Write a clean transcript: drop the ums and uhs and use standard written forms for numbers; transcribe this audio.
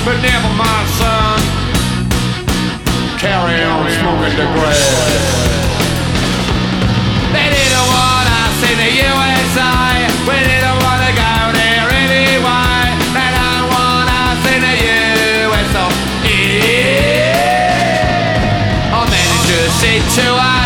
But never mind, son. Carry on smoking the grass. They didn't wanna see the USA. We didn't wanna go there anyway. They don't wanna see the USA. I managed to see 2